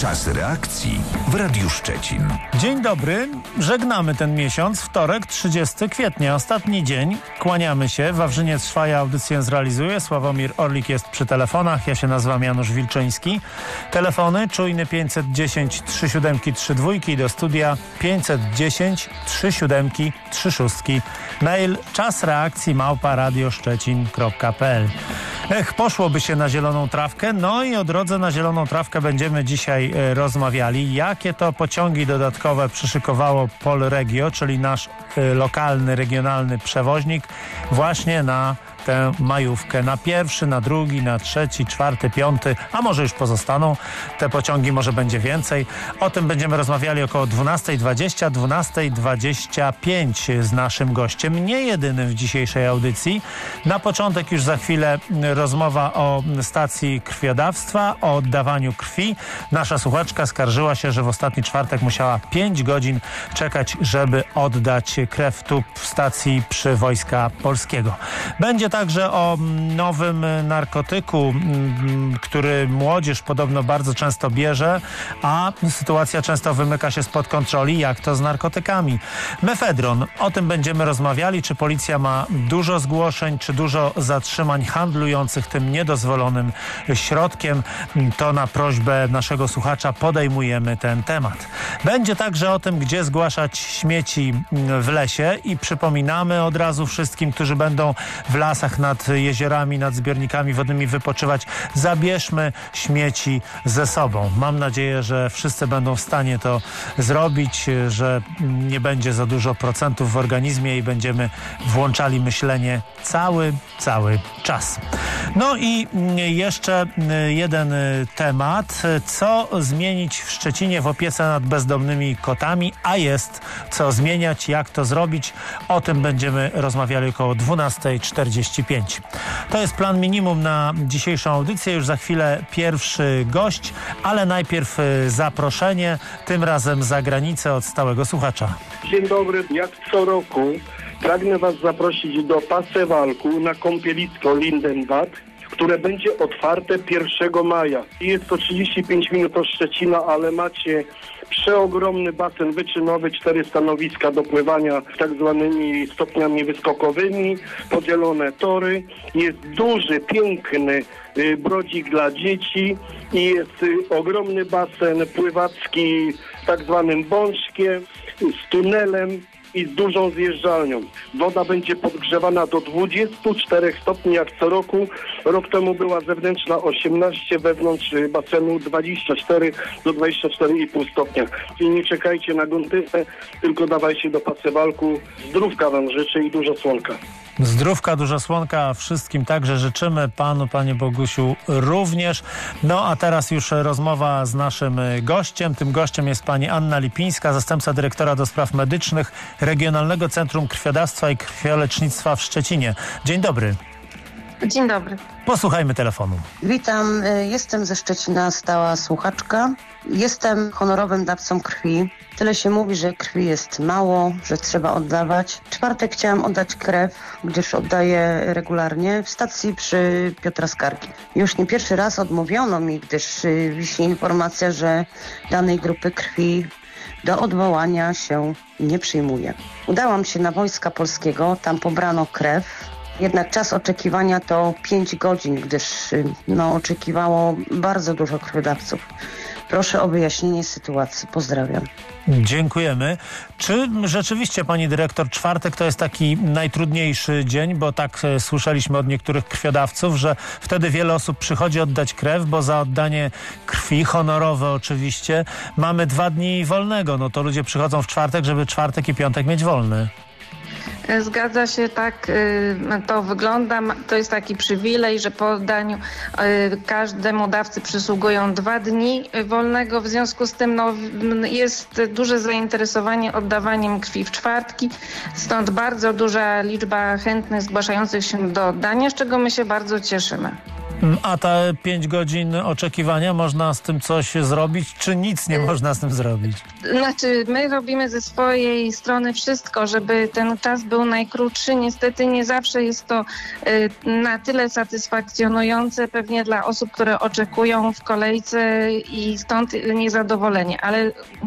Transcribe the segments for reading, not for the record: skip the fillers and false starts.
Czas reakcji w Radiu Szczecin. Dzień dobry, żegnamy ten miesiąc, wtorek, 30 kwietnia, ostatni dzień. Kłaniamy się, Wawrzyniec Szwaja audycję zrealizuje, Sławomir Orlik jest przy telefonach, ja się nazywam Janusz Wilczyński. Telefony czujny 510 37 32 do studia 510 37 36. Mail czasreakcji@radioszczecin.pl. Poszłoby się na zieloną trawkę, no i o drodze na zieloną trawkę będziemy dzisiaj rozmawiali. Jakie to pociągi dodatkowe przyszykowało Polregio, czyli nasz lokalny, regionalny przewoźnik właśnie na tę majówkę, na pierwszy, na drugi, na trzeci, czwarty, piąty, a może już pozostaną te pociągi, może będzie więcej. O tym będziemy rozmawiali około 12:20, 12:25 z naszym gościem, nie jedynym w dzisiejszej audycji. Na początek już za chwilę rozmowa o stacji krwiodawstwa, o oddawaniu krwi. Nasza słuchaczka skarżyła się, że w ostatni czwartek musiała 5 godzin czekać, żeby oddać krew tu w stacji przy Wojska Polskiego. Będzie także o nowym narkotyku, który młodzież podobno bardzo często bierze, a sytuacja często wymyka się spod kontroli. Jak to z narkotykami? Mefedron. O tym będziemy rozmawiali. Czy policja ma dużo zgłoszeń, czy dużo zatrzymań handlujących tym niedozwolonym środkiem? To na prośbę naszego słuchacza podejmujemy ten temat. Będzie także o tym, gdzie zgłaszać śmieci w lesie i przypominamy od razu wszystkim, którzy będą w lasach, nad jeziorami, nad zbiornikami wodnymi wypoczywać, zabierzmy śmieci ze sobą. Mam nadzieję, że wszyscy będą w stanie to zrobić, że nie będzie za dużo procentów w organizmie i będziemy włączali myślenie cały czas. No i jeszcze jeden temat. Co zmienić w Szczecinie w opiece nad bezdomnymi kotami, a jest co zmieniać, jak to zrobić. O tym będziemy rozmawiali około 12:45. To jest plan minimum na dzisiejszą audycję. Już za chwilę pierwszy gość, ale najpierw zaproszenie, tym razem za granicę od stałego słuchacza. Dzień dobry, jak co roku pragnę Was zaprosić do Pasewalku na kąpielisko Lindenbad, które będzie otwarte 1 maja. Jest to 35 minut od Szczecina, ale macie przeogromny basen wyczynowy, 4 stanowiska do pływania tak zwanymi stopniami wyskokowymi, podzielone tory. Jest duży, piękny brodzik dla dzieci i jest ogromny basen pływacki z tak zwanym bączkiem, z tunelem i z dużą zjeżdżalnią. Woda będzie podgrzewana do 24 stopni jak co roku. Rok temu była zewnętrzna 18, wewnątrz basenu 24 do 24,5 stopnia. I nie czekajcie na gontywę, tylko dawajcie do Pasewalku. Zdrówka Wam życzę i dużo słonka. Zdrówka, dużo słonka wszystkim także życzymy, panu, panie Bogusiu również. No a teraz już rozmowa z naszym gościem. Tym gościem jest pani Anna Lipińska, zastępca dyrektora do spraw medycznych Regionalnego Centrum Krwiodawstwa i Krwiolecznictwa w Szczecinie. Dzień dobry. Dzień dobry. Posłuchajmy telefonu. Witam, jestem ze Szczecina, stała słuchaczka. Jestem honorowym dawcą krwi. Tyle się mówi, że krwi jest mało, że trzeba oddawać. W czwartek chciałam oddać krew, gdyż oddaję regularnie w stacji przy Piotra Skargi. Już nie pierwszy raz odmówiono mi, gdyż wisi informacja, że danej grupy krwi do odwołania się nie przyjmuje. Udałam się na Wojska Polskiego, tam pobrano krew. Jednak czas oczekiwania to 5 godzin, gdyż oczekiwało bardzo dużo krwiodawców. Proszę o wyjaśnienie sytuacji. Pozdrawiam. Dziękujemy. Czy rzeczywiście, pani dyrektor, czwartek to jest taki najtrudniejszy dzień, bo tak słyszeliśmy od niektórych krwiodawców, że wtedy wiele osób przychodzi oddać krew, bo za oddanie krwi, honorowe oczywiście, mamy 2 dni wolnego. No to ludzie przychodzą w czwartek, żeby czwartek i piątek mieć wolny. Zgadza się, tak to wygląda. To jest taki przywilej, że po oddaniu każdemu dawcy przysługują 2 dni wolnego. W związku z tym jest duże zainteresowanie oddawaniem krwi w czwartki. Stąd bardzo duża liczba chętnych zgłaszających się do oddania, z czego my się bardzo cieszymy. A te 5 godzin oczekiwania, można z tym coś zrobić, czy nic nie można z tym zrobić? Znaczy, my robimy ze swojej strony wszystko, żeby ten czas był najkrótszy. Niestety nie zawsze jest to na tyle satysfakcjonujące pewnie dla osób, które oczekują w kolejce i stąd niezadowolenie. Ale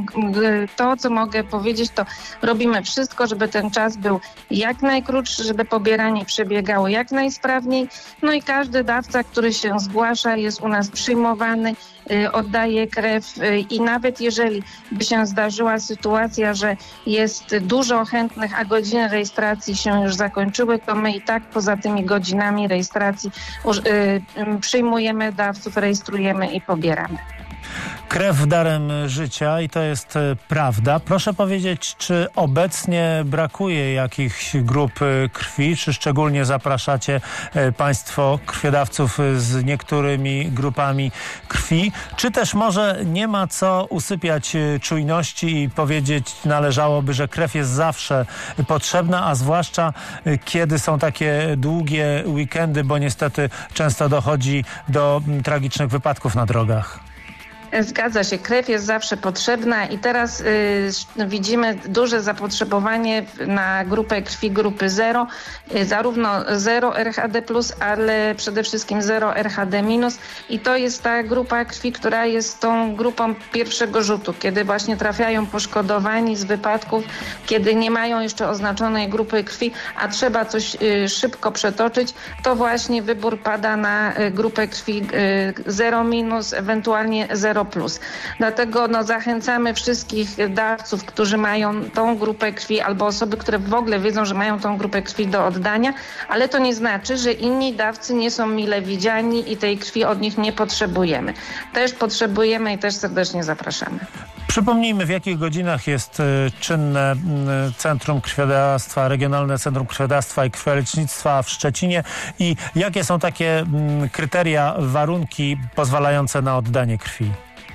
to, co mogę powiedzieć, to robimy wszystko, żeby ten czas był jak najkrótszy, żeby pobieranie przebiegało jak najsprawniej. No i każdy dawca, który się zgłasza, jest u nas przyjmowany, oddaje krew i nawet jeżeli by się zdarzyła sytuacja, że jest dużo chętnych, a godziny rejestracji się już zakończyły, to my i tak poza tymi godzinami rejestracji przyjmujemy dawców, rejestrujemy i pobieramy. Krew darem życia i to jest prawda. Proszę powiedzieć, czy obecnie brakuje jakichś grup krwi, czy szczególnie zapraszacie Państwo krwiodawców z niektórymi grupami krwi, czy też może nie ma co usypiać czujności i powiedzieć należałoby, że krew jest zawsze potrzebna, a zwłaszcza kiedy są takie długie weekendy, bo niestety często dochodzi do tragicznych wypadków na drogach. Zgadza się, krew jest zawsze potrzebna i teraz widzimy duże zapotrzebowanie na grupę krwi grupy 0, zarówno 0 RHD+, ale przede wszystkim 0 RHD-. I to jest ta grupa krwi, która jest tą grupą pierwszego rzutu, kiedy właśnie trafiają poszkodowani z wypadków, kiedy nie mają jeszcze oznaczonej grupy krwi, a trzeba coś szybko przetoczyć, to właśnie wybór pada na grupę krwi 0-, ewentualnie 0+. Dlatego zachęcamy wszystkich dawców, którzy mają tą grupę krwi albo osoby, które w ogóle wiedzą, że mają tą grupę krwi do oddania, ale to nie znaczy, że inni dawcy nie są mile widziani i tej krwi od nich nie potrzebujemy. Też potrzebujemy i też serdecznie zapraszamy. Przypomnijmy, w jakich godzinach jest czynne Centrum Krwiodawstwa, Regionalne Centrum Krwiodawstwa i Krwiolecznictwa w Szczecinie i jakie są takie kryteria, warunki pozwalające na oddanie krwi?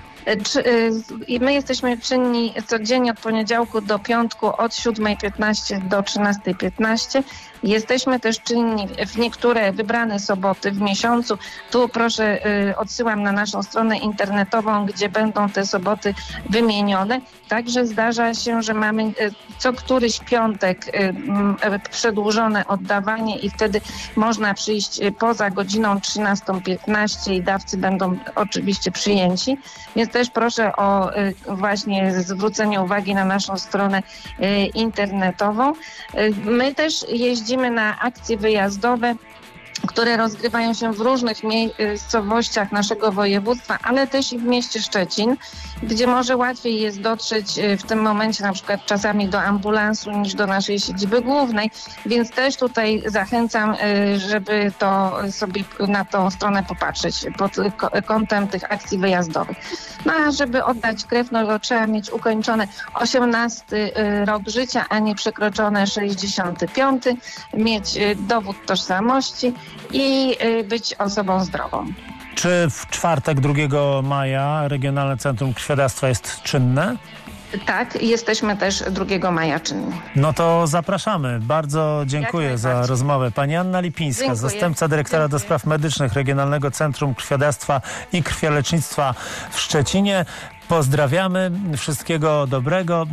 My jesteśmy czynni codziennie od poniedziałku do piątku od 7:15 do 13:15. Jesteśmy też czynni w niektóre wybrane soboty w miesiącu. Tu proszę, odsyłam na naszą stronę internetową, gdzie będą te soboty wymienione. Także zdarza się, że mamy co któryś piątek przedłużone oddawanie i wtedy można przyjść poza godziną 13:15 i dawcy będą oczywiście przyjęci. Więc też proszę o właśnie zwrócenie uwagi na naszą stronę internetową. My też jeździmy na akcje wyjazdowe, które rozgrywają się w różnych miejscowościach naszego województwa, ale też i w mieście Szczecin, gdzie może łatwiej jest dotrzeć w tym momencie na przykład czasami do ambulansu niż do naszej siedziby głównej, więc też tutaj zachęcam, żeby to sobie na tą stronę popatrzeć pod kątem tych akcji wyjazdowych. No a żeby oddać krew, to trzeba mieć ukończony 18 rok życia, a nie przekroczone 65, mieć dowód tożsamości i być osobą zdrową. Czy w czwartek 2 maja Regionalne Centrum Krwiodawstwa jest czynne? Tak, jesteśmy też 2 maja czynni. No to zapraszamy. Bardzo dziękuję za rozmowę. Pani Anna Lipińska, dziękuję. Zastępca dyrektora do spraw medycznych Regionalnego Centrum Krwiodawstwa i Krwiolecznictwa w Szczecinie. Pozdrawiamy, wszystkiego dobrego.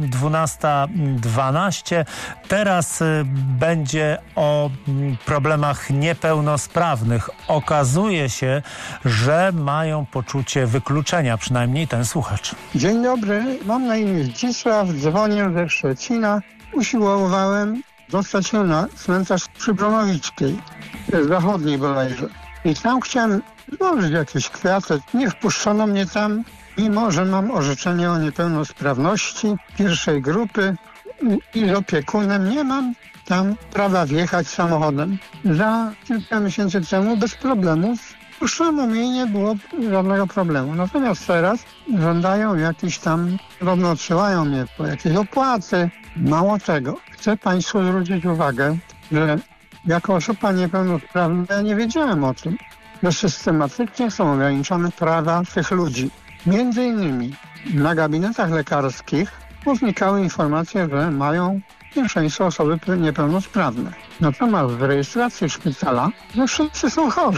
12:12. Teraz będzie o problemach niepełnosprawnych. Okazuje się, że mają poczucie wykluczenia, przynajmniej ten słuchacz. Dzień dobry, mam na imię Zdzisław, dzwonię ze Szczecina. Usiłowałem dostać się na cmentarz przy Bronowickiej, zachodniej bodajże. I tam chciałem złożyć jakieś kwiaty. Nie wpuszczono mnie tam, mimo że mam orzeczenie o niepełnosprawności pierwszej grupy i z opiekunem nie mam tam prawa wjechać samochodem. Za kilka miesięcy temu bez problemów wpuszczono mnie i nie było żadnego problemu. Natomiast teraz żądają jakiś tam, podobno odsyłają mnie po jakieś opłaty. Mało tego, chcę Państwu zwrócić uwagę, że jako osoba niepełnosprawna ja nie wiedziałem o tym, że systematycznie są ograniczone prawa tych ludzi. Między innymi na gabinetach lekarskich poznikały informacje, że mają pierwszeństwo osoby niepełnosprawne. Natomiast w rejestracji szpitala, że wszyscy są chorzy.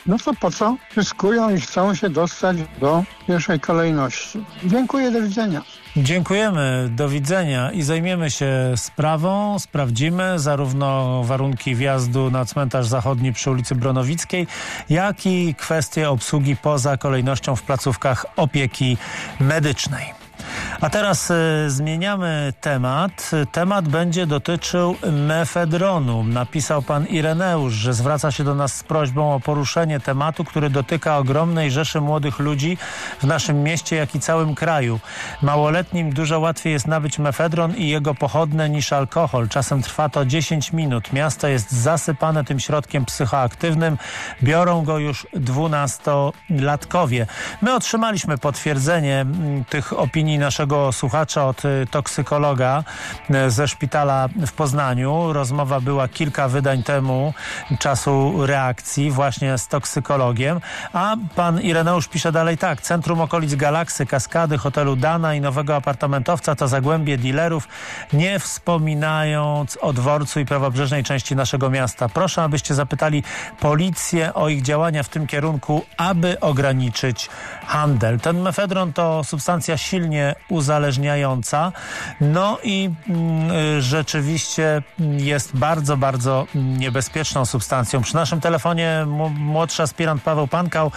no to po co zyskują i chcą się dostać do pierwszej kolejności. Dziękuję, do widzenia. Dziękujemy, do widzenia i zajmiemy się sprawą, sprawdzimy zarówno warunki wjazdu na cmentarz zachodni przy ulicy Bronowickiej, jak i kwestie obsługi poza kolejnością w placówkach opieki medycznej. A teraz zmieniamy temat. Temat będzie dotyczył mefedronu. Napisał pan Ireneusz, że zwraca się do nas z prośbą o poruszenie tematu, który dotyka ogromnej rzeszy młodych ludzi w naszym mieście, jak i całym kraju. Małoletnim dużo łatwiej jest nabyć mefedron i jego pochodne niż alkohol. Czasem trwa to 10 minut. Miasto jest zasypane tym środkiem psychoaktywnym. Biorą go już 12-latkowie. My otrzymaliśmy potwierdzenie tych opinii naszego słuchacza od toksykologa ze szpitala w Poznaniu. Rozmowa była kilka wydań temu, czasu reakcji właśnie z toksykologiem. A pan Ireneusz pisze dalej tak. Centrum okolic Galaksy, Kaskady, hotelu Dana i nowego apartamentowca to zagłębie dealerów, nie wspominając o dworcu i prawobrzeżnej części naszego miasta. Proszę, abyście zapytali policję o ich działania w tym kierunku, aby ograniczyć handel. Ten mefedron to substancja silnie uzależniająca. No i rzeczywiście jest bardzo, bardzo niebezpieczną substancją. Przy naszym telefonie młodszy aspirant Paweł Pankał,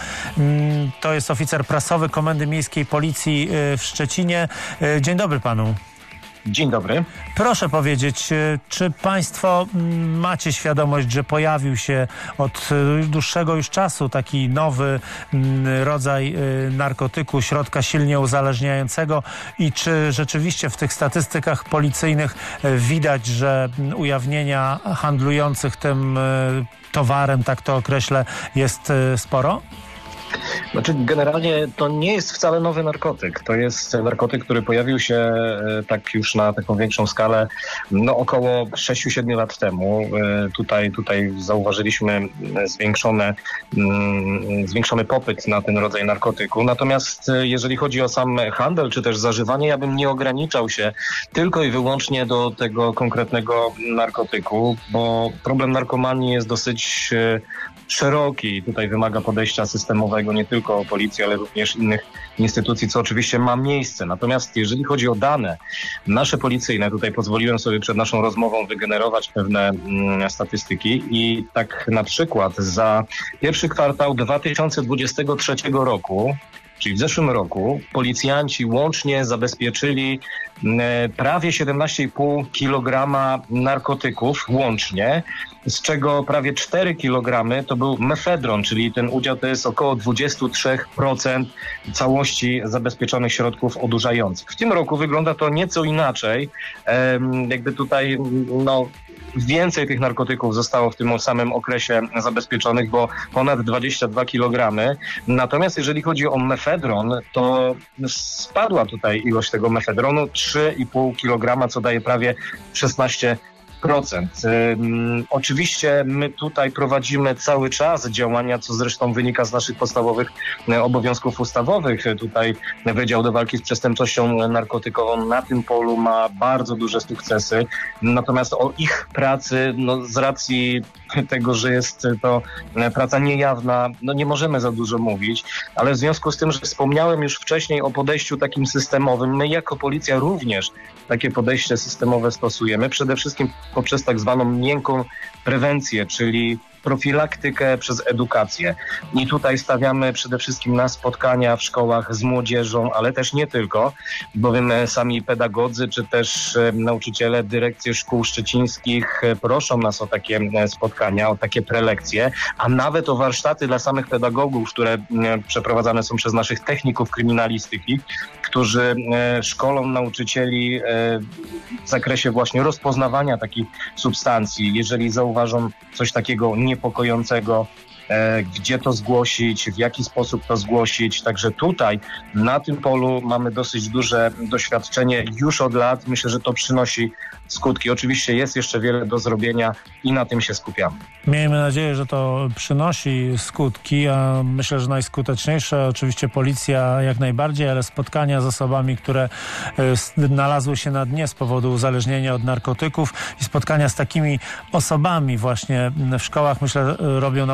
to jest oficer prasowy Komendy Miejskiej Policji w Szczecinie. Dzień dobry panu. Dzień dobry. Proszę powiedzieć, czy państwo macie świadomość, że pojawił się od dłuższego już czasu taki nowy rodzaj narkotyku, środka silnie uzależniającego i czy rzeczywiście w tych statystykach policyjnych widać, że ujawnienia handlujących tym towarem, tak to określę, jest sporo? Znaczy, generalnie to nie jest wcale nowy narkotyk. To jest narkotyk, który pojawił się tak już na taką większą skalę około 6-7 lat temu. Tutaj zauważyliśmy zwiększony popyt na ten rodzaj narkotyku. Natomiast jeżeli chodzi o sam handel czy też zażywanie, ja bym nie ograniczał się tylko i wyłącznie do tego konkretnego narkotyku, bo problem narkomanii jest dosyć szeroki i tutaj wymaga podejścia systemowego nie tylko policji, ale również innych instytucji, co oczywiście ma miejsce. Natomiast jeżeli chodzi o dane nasze policyjne, tutaj pozwoliłem sobie przed naszą rozmową wygenerować pewne statystyki i tak na przykład za pierwszy kwartał 2023 roku, czyli w zeszłym roku, policjanci łącznie zabezpieczyli prawie 17,5 kg narkotyków łącznie, z czego prawie 4 kg to był mefedron, czyli ten udział to jest około 23% całości zabezpieczonych środków odurzających. W tym roku wygląda to nieco inaczej. Jakby tutaj więcej tych narkotyków zostało w tym samym okresie zabezpieczonych, bo ponad 22 kg. Natomiast jeżeli chodzi o mefedron, to spadła tutaj ilość tego mefedronu 3,5 kg, co daje prawie 16%. Oczywiście my tutaj prowadzimy cały czas działania, co zresztą wynika z naszych podstawowych obowiązków ustawowych. Tutaj Wydział do Walki z Przestępczością Narkotykową na tym polu ma bardzo duże sukcesy. Natomiast o ich pracy, z racji tego, że jest to praca niejawna, nie możemy za dużo mówić, ale w związku z tym, że wspomniałem już wcześniej o podejściu takim systemowym, my jako policja również takie podejście systemowe stosujemy, przede wszystkim poprzez tak zwaną miękką prewencję, czyli profilaktykę przez edukację. I tutaj stawiamy przede wszystkim na spotkania w szkołach z młodzieżą, ale też nie tylko, bowiem sami pedagodzy czy też nauczyciele, dyrekcje szkół szczecińskich proszą nas o takie spotkania, o takie prelekcje, a nawet o warsztaty dla samych pedagogów, które przeprowadzane są przez naszych techników kryminalistyki, którzy szkolą nauczycieli w zakresie właśnie rozpoznawania takich substancji. Jeżeli zauważą coś takiego niepokojącego, gdzie to zgłosić, w jaki sposób to zgłosić. Także tutaj na tym polu mamy dosyć duże doświadczenie już od lat. Myślę, że to przynosi skutki. Oczywiście jest jeszcze wiele do zrobienia i na tym się skupiamy. Miejmy nadzieję, że to przynosi skutki, a myślę, że najskuteczniejsze oczywiście policja jak najbardziej, ale spotkania z osobami, które znalazły się na dnie z powodu uzależnienia od narkotyków i spotkania z takimi osobami właśnie w szkołach, myślę, robią na młodych ludzi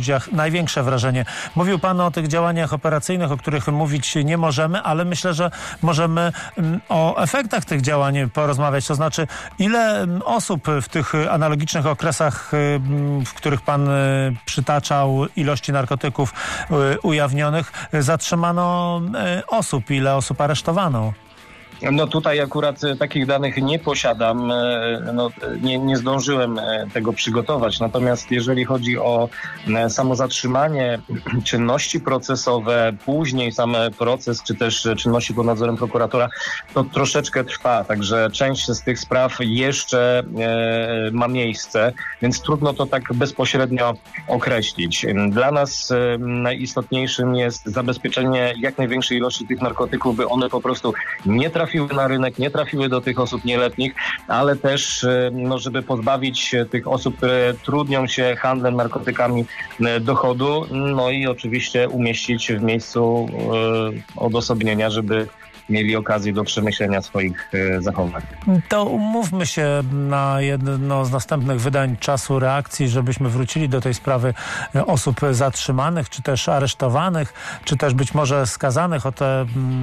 ludziach największe wrażenie. Mówił pan o tych działaniach operacyjnych, o których mówić nie możemy, ale myślę, że możemy o efektach tych działań porozmawiać. To znaczy, ile osób w tych analogicznych okresach, w których pan przytaczał ilości narkotyków ujawnionych, zatrzymano osób, ile osób aresztowano? No tutaj akurat takich danych nie posiadam, nie zdążyłem tego przygotować. Natomiast jeżeli chodzi o samo zatrzymanie, czynności procesowe, później sam proces, czy też czynności pod nadzorem prokuratora, to troszeczkę trwa. Także część z tych spraw jeszcze ma miejsce, więc trudno to tak bezpośrednio określić. Dla nas najistotniejszym jest zabezpieczenie jak największej ilości tych narkotyków, by one po prostu nie trafiły na rynek, nie trafiły do tych osób nieletnich, ale też żeby pozbawić tych osób, które trudnią się handlem narkotykami, dochodu, no i oczywiście umieścić w miejscu odosobnienia, żeby mieli okazję do przemyślenia swoich zachowań. To umówmy się na jedno z następnych wydań Czasu Reakcji, żebyśmy wrócili do tej sprawy osób zatrzymanych, czy też aresztowanych, czy też być może skazanych o te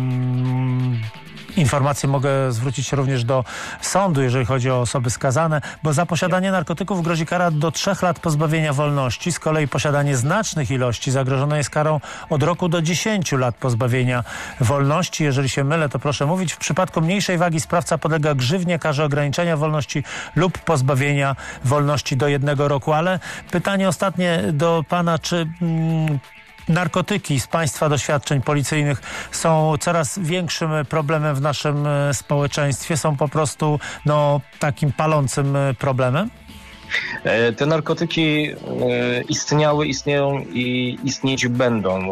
informacje. Mogę zwrócić się również do sądu, jeżeli chodzi o osoby skazane, bo za posiadanie narkotyków grozi kara do 3 lat pozbawienia wolności. Z kolei posiadanie znacznych ilości zagrożone jest karą od roku do 10 lat pozbawienia wolności. Jeżeli się mylę, to proszę mówić. W przypadku mniejszej wagi sprawca podlega grzywnie, karze ograniczenia wolności lub pozbawienia wolności do 1 roku. Ale pytanie ostatnie do pana, czy narkotyki z państwa doświadczeń policyjnych są coraz większym problemem w naszym społeczeństwie? Są po prostu takim palącym problemem? Te narkotyki istniały, istnieją i istnieć będą.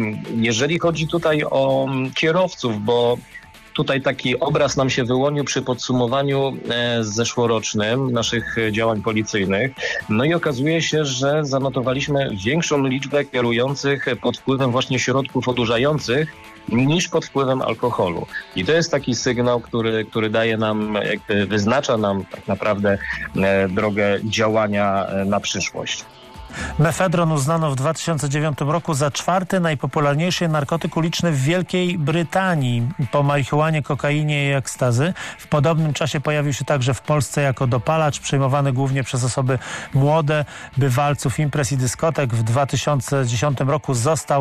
Jeżeli chodzi tutaj o kierowców, bo tutaj taki obraz nam się wyłonił przy podsumowaniu zeszłorocznym naszych działań policyjnych. No i okazuje się, że zanotowaliśmy większą liczbę kierujących pod wpływem właśnie środków odurzających niż pod wpływem alkoholu. I to jest taki sygnał, który daje nam, wyznacza nam tak naprawdę drogę działania na przyszłość. Mefedron uznano w 2009 roku za 4. najpopularniejszy narkotyk uliczny w Wielkiej Brytanii po marihuanie, kokainie i ekstazy. W podobnym czasie pojawił się także w Polsce jako dopalacz, przyjmowany głównie przez osoby młode, bywalców imprez i dyskotek. W 2010 roku został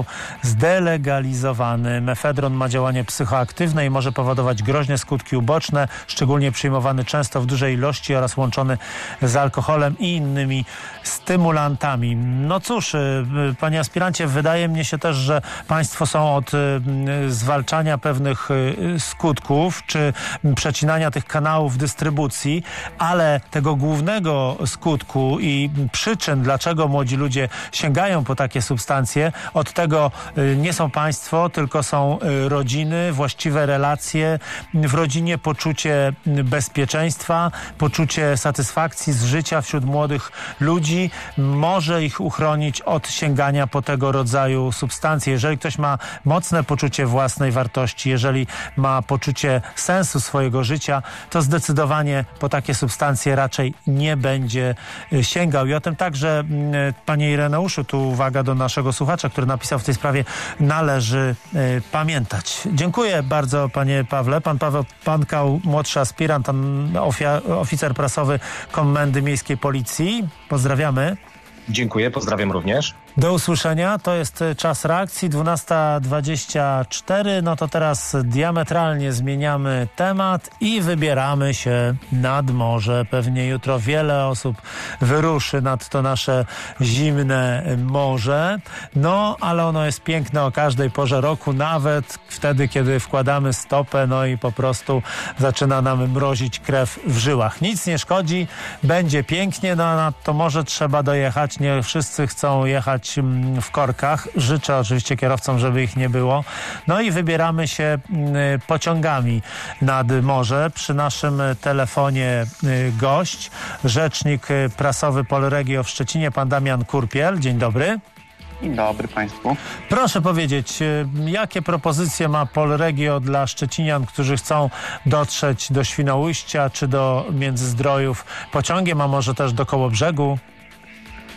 zdelegalizowany. Mefedron ma działanie psychoaktywne i może powodować groźne skutki uboczne, szczególnie przyjmowany często w dużej ilości oraz łączony z alkoholem i innymi stymulantami. No cóż, panie aspirancie, wydaje mi się też, że państwo są od zwalczania pewnych skutków, czy przecinania tych kanałów dystrybucji, ale tego głównego skutku i przyczyn, dlaczego młodzi ludzie sięgają po takie substancje, od tego nie są państwo, tylko są rodziny, właściwe relacje, w rodzinie poczucie bezpieczeństwa, poczucie satysfakcji z życia wśród młodych ludzi może ich uchronić od sięgania po tego rodzaju substancje. Jeżeli ktoś ma mocne poczucie własnej wartości, jeżeli ma poczucie sensu swojego życia, to zdecydowanie po takie substancje raczej nie będzie sięgał. I o tym także, panie Ireneuszu, tu uwaga do naszego słuchacza, który napisał w tej sprawie, należy pamiętać. Dziękuję bardzo, panie Pawle. Pan Paweł Pankał, młodszy aspirant, oficer prasowy Komendy Miejskiej Policji. Pozdrawiamy. Dziękuję, pozdrawiam również. Do usłyszenia. To jest Czas Reakcji, 12:24. No to teraz diametralnie zmieniamy temat i wybieramy się nad morze. Pewnie jutro wiele osób wyruszy nad to nasze zimne morze. No, ale ono jest piękne o każdej porze roku, nawet wtedy, kiedy wkładamy stopę, no i po prostu zaczyna nam mrozić krew w żyłach. Nic nie szkodzi, będzie pięknie, no a nad to morze trzeba dojechać. Nie wszyscy chcą jechać w korkach. Życzę oczywiście kierowcom, żeby ich nie było. No i wybieramy się pociągami nad morze. Przy naszym telefonie gość, rzecznik prasowy Polregio w Szczecinie, pan Damian Kurpiel. Dzień dobry. Dzień dobry państwu. Proszę powiedzieć, jakie propozycje ma Polregio dla szczecinian, którzy chcą dotrzeć do Świnoujścia czy do Międzyzdrojów pociągiem, a może też do Kołobrzegu?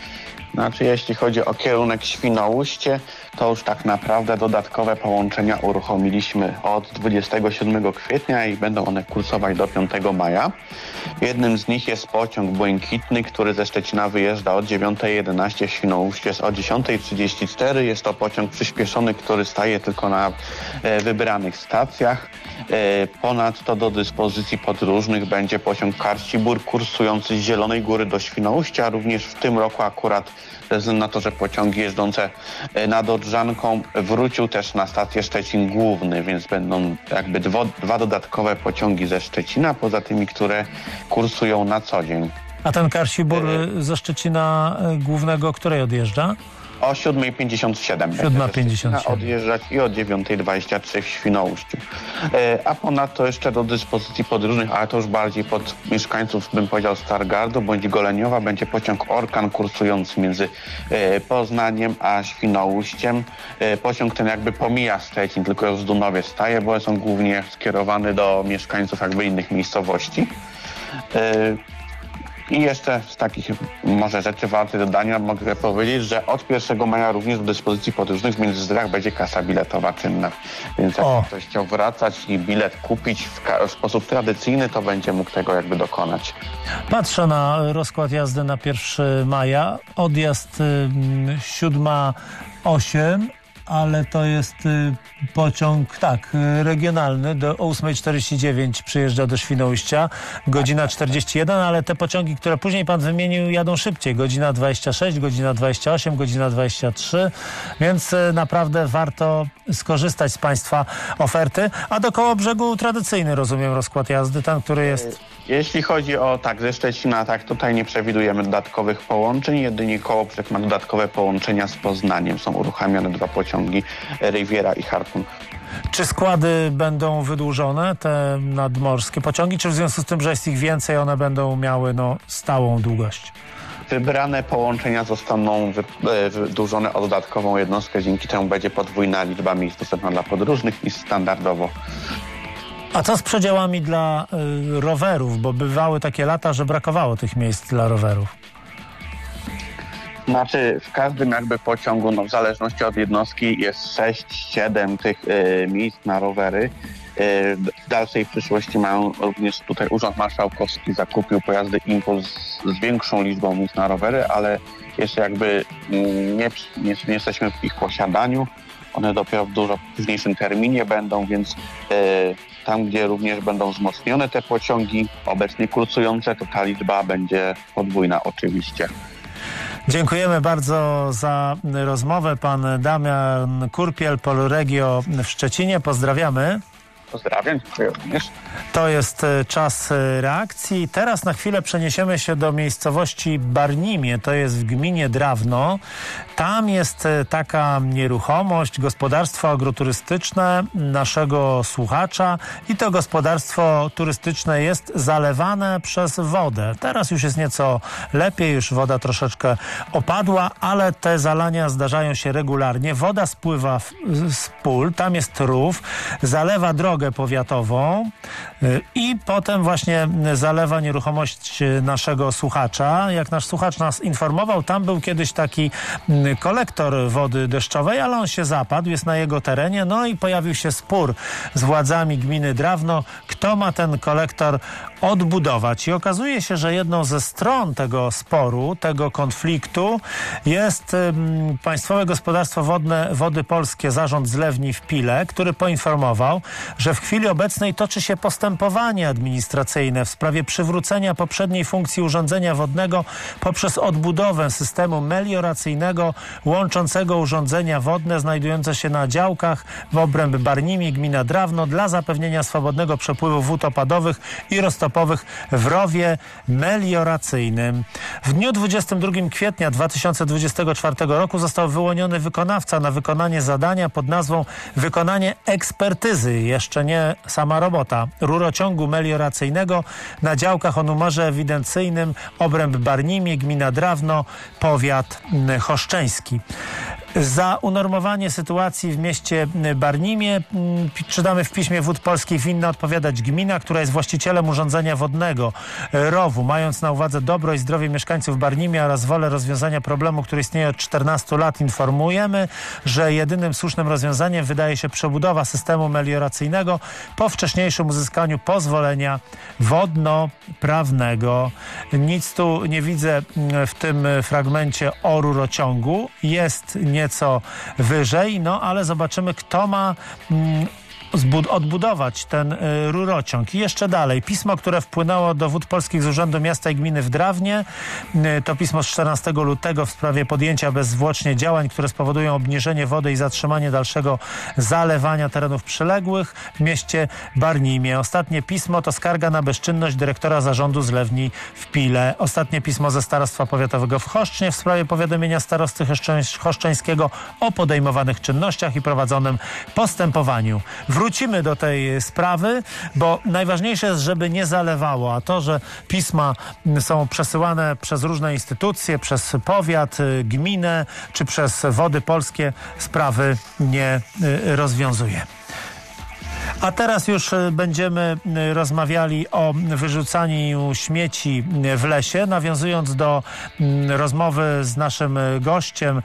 Znaczy, jeśli chodzi o kierunek Świnoujście, to już tak naprawdę dodatkowe połączenia uruchomiliśmy od 27 kwietnia i będą one kursować do 5 maja. Jednym z nich jest pociąg błękitny, który ze Szczecina wyjeżdża od 9:11 w Świnoujście o 10:34. Jest to pociąg przyspieszony, który staje tylko na wybranych stacjach. Ponadto do dyspozycji podróżnych będzie pociąg Karcibór kursujący z Zielonej Góry do Świnoujścia. Również w tym roku akurat ze względu na to, że pociągi jeżdżące nad Odrzanką wrócił też na stację Szczecin Główny, więc będą jakby dwa dodatkowe pociągi ze Szczecina, poza tymi, które kursują na co dzień. A ten Karcibór ze Szczecina Głównego, której odjeżdża? O 7:57. 7:57. Odjeżdżać i o 9:23 w Świnoujściu. A ponadto jeszcze do dyspozycji podróżnych, ale to już bardziej pod mieszkańców, bym powiedział, Stargardu bądź Goleniowa, będzie pociąg Orkan kursujący między Poznaniem a Świnoujściem. Pociąg ten jakby pomija Szczecin, tylko już w Dunowie staje, bo są głównie skierowany do mieszkańców jakby innych miejscowości. I jeszcze z takich może rzeczy wartych dodania mogę powiedzieć, że od 1 maja również do dyspozycji podróżnych w Międzyzdrojach będzie kasa biletowa czynna. Więc jak ktoś chciał wracać i bilet kupić w sposób tradycyjny, to będzie mógł tego jakby dokonać. Patrzę na rozkład jazdy na 1 maja. Odjazd 7:08, ale to jest pociąg, regionalny. Do 8:49 przyjeżdża do Świnoujścia, godzina 41, ale te pociągi, które później pan wymienił, jadą szybciej. Godzina 26, godzina 28, godzina 23, więc naprawdę warto skorzystać z państwa oferty. A do Kołobrzegu tradycyjny, rozumiem, rozkład jazdy, ten, który jest... Jeśli chodzi o ze Szczecina, tutaj nie przewidujemy dodatkowych połączeń, jedynie Kołobrzeg ma dodatkowe połączenia z Poznaniem. Są uruchamiane 2 pociągi, Riviera i Harpun. Czy składy będą wydłużone, te nadmorskie pociągi, czy w związku z tym, że jest ich więcej, one będą miały stałą długość? Wybrane połączenia zostaną wydłużone o dodatkową jednostkę, dzięki temu będzie podwójna liczba miejsc dostępna dla podróżnych niż standardowo. A co z przedziałami dla rowerów? Bo bywały takie lata, że brakowało tych miejsc dla rowerów. Znaczy, w każdym jakby pociągu, w zależności od jednostki, jest 6-7 tych miejsc na rowery. W dalszej przyszłości mają również tutaj Urząd Marszałkowski zakupił pojazdy Impuls z większą liczbą miejsc na rowery, ale jeszcze jakby nie jesteśmy w ich posiadaniu. One dopiero w dużo późniejszym terminie będą, więc tam, gdzie również będą wzmocnione te pociągi, obecnie kursujące, to ta liczba będzie podwójna oczywiście. Dziękujemy bardzo za rozmowę. Pan Damian Kurpiel, Polregio w Szczecinie. Pozdrawiamy. Pozdrawiam, dziękuję również. To jest czas reakcji. Teraz na chwilę przeniesiemy się do miejscowości Barnimie. To jest w gminie Drawno. Tam jest taka nieruchomość, gospodarstwo agroturystyczne naszego słuchacza i to gospodarstwo turystyczne jest zalewane przez wodę. Teraz już jest nieco lepiej, już woda troszeczkę opadła, ale te zalania zdarzają się regularnie. Woda spływa z pól, tam jest rów, zalewa drogę powiatową i potem właśnie zalewa nieruchomość naszego słuchacza. Jak nasz słuchacz nas informował, tam był kiedyś taki kolektor wody deszczowej, ale on się zapadł, jest na jego terenie, i pojawił się spór z władzami gminy Drawno, kto ma ten kolektor odbudować. I okazuje się, że jedną ze stron tego sporu, tego konfliktu jest Państwowe Gospodarstwo Wodne Wody Polskie, Zarząd Zlewni w Pile, który poinformował, że w chwili obecnej toczy się postępowanie administracyjne w sprawie przywrócenia poprzedniej funkcji urządzenia wodnego poprzez odbudowę systemu melioracyjnego łączącego urządzenia wodne znajdujące się na działkach w obręb Barnimii, gmina Drawno dla zapewnienia swobodnego przepływu wód opadowych i roztopowych w rowie melioracyjnym. W dniu 22 kwietnia 2024 roku został wyłoniony wykonawca na wykonanie zadania pod nazwą wykonanie ekspertyzy, jeszcze nie sama robota, rurociągu melioracyjnego na działkach o numerze ewidencyjnym obręb Barnimie, gmina Drawno, powiat choszczeński. Za unormowanie sytuacji w mieście Barnimie, czytamy w piśmie Wód Polskich, winna odpowiadać gmina, która jest właścicielem urządzenia wodnego ROW-u. Mając na uwadze dobro i zdrowie mieszkańców Barnimia oraz wolę rozwiązania problemu, który istnieje od 14 lat, informujemy, że jedynym słusznym rozwiązaniem wydaje się przebudowa systemu melioracyjnego po wcześniejszym uzyskaniu pozwolenia wodno-prawnego. Nic tu nie widzę w tym fragmencie o rurociągu. Jest nieco wyżej, no ale zobaczymy, kto ma odbudować ten rurociąg. I jeszcze dalej. Pismo, które wpłynęło do Wód Polskich z Urzędu Miasta i Gminy w Drawnie. To pismo z 14 lutego w sprawie podjęcia bezzwłocznie działań, które spowodują obniżenie wody i zatrzymanie dalszego zalewania terenów przyległych w mieście Barnimie. Ostatnie pismo to skarga na bezczynność dyrektora zarządu zlewni w Pile. Ostatnie pismo ze Starostwa Powiatowego w Choszcznie w sprawie powiadomienia starosty choszczeńskiego o podejmowanych czynnościach i prowadzonym postępowaniu. Wrócimy do tej sprawy, bo najważniejsze jest, żeby nie zalewało, a to, że pisma są przesyłane przez różne instytucje, przez powiat, gminę czy przez Wody Polskie, sprawy nie rozwiązuje. A teraz już będziemy rozmawiali o wyrzucaniu śmieci w lesie, nawiązując do rozmowy z naszym gościem,